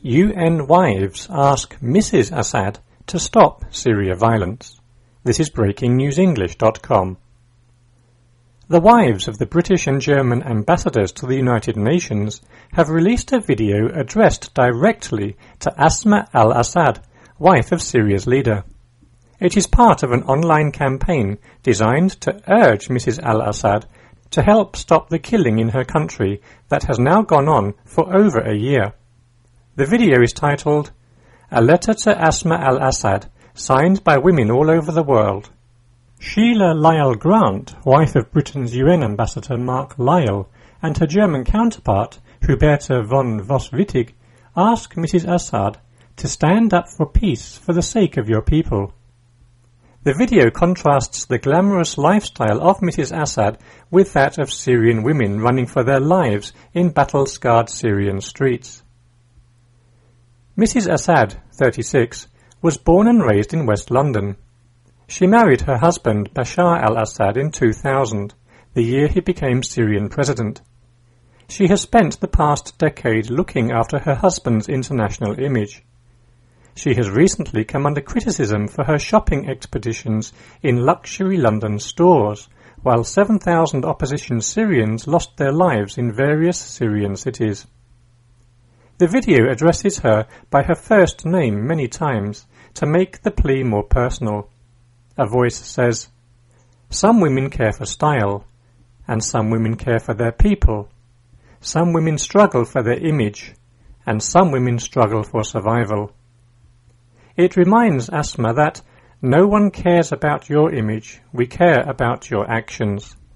UN wives ask Mrs. Assad to stop Syria violence. This is BreakingNewsEnglish.com. The wives of the British and German ambassadors to the United Nations have released a video addressed directly to Asma al-Assad, wife of Syria's leader. It is part of an online campaign designed to urge Mrs. al-Assad to help stop the killing in her country that has now gone on for over a year. The video is titled, "A Letter to Asma al-Assad, signed by women all over the world." Sheila Lyall-Grant, wife of Britain's UN ambassador Mark Lyall, and her German counterpart, Huberta von Voss-Wittig, ask Mrs. Assad to stand up for peace for the sake of your people. The video contrasts the glamorous lifestyle of Mrs. Assad with that of Syrian women running for their lives in battle-scarred Syrian streets. Mrs. Assad, 36, was born and raised in West London. She married her husband Bashar al-Assad in 2000, the year he became Syrian president. She has spent the past decade looking after her husband's international image. She has recently come under criticism for her shopping expeditions in luxury London stores, while 7,000 opposition Syrians lost their lives in various Syrian cities. The video addresses her by her first name many times to make the plea more personal. A voice says, "Some women care for style, and some women care for their people. Some women struggle for their image, and some women struggle for survival." It reminds Asma that no one cares about your image, we care about your actions.